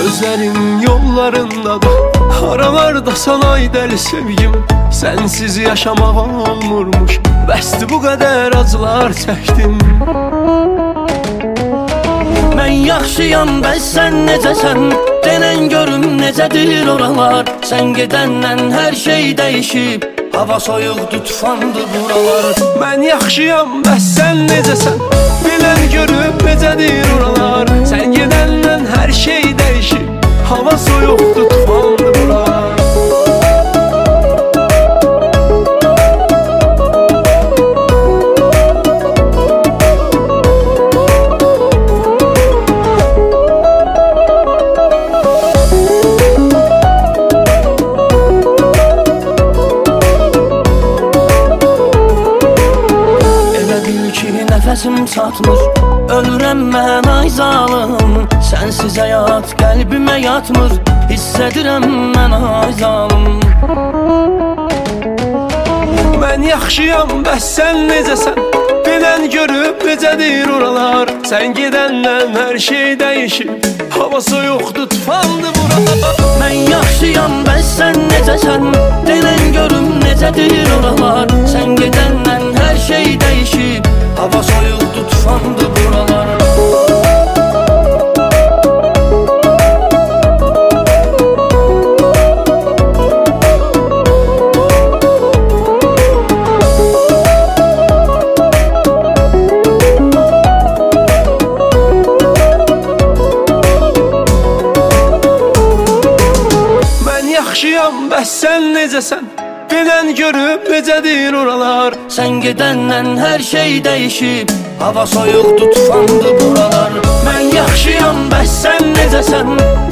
Gözlerim yollarındadır, aralardasan ay dəli sevgim. Sensiz yaşamaq olmurmuş, bəsdir bu qədər acılar çəkdim. Mən yaxşıyam, bəs sən necəsən? Denən görüm necədir oralar? Sən gedəndən hər şey dəyişib, hava soyuqdur, tufandı buralar. Mən yaxşıyam, bəs sən necəsən? Bilən görüb necədir oralar? Sən gedəndən hər şey dəyişib, hava soyuqdur, tufandı buralar. Nəfəsim çatmır, ölürəm mən ay zalım. Sənsiz həyat qəlbimə yatmır, hiss edirəm mən ay zalım. Mən yaxşıyam, bəs sən necəsən? Bilən görüb necədir oralar? Sən gedəndən hər şey dəyişib, hava soyuqdur, tufandı buralar. Mən yaxşıyam, bəs sən necəsən? Denən görüm necədir oralar? Sən gedəndən hər şey dəyişib, hava soyuqdur, tufandı buralar. Mən yaxşıyam, bəs sən necəsən? Bilən görüb necədir oralar? Sən gedəndən hər şey dəyişib, hava soyuqdur, tufandı buralar. Mən yaxşıyam, bəs sən necəsən?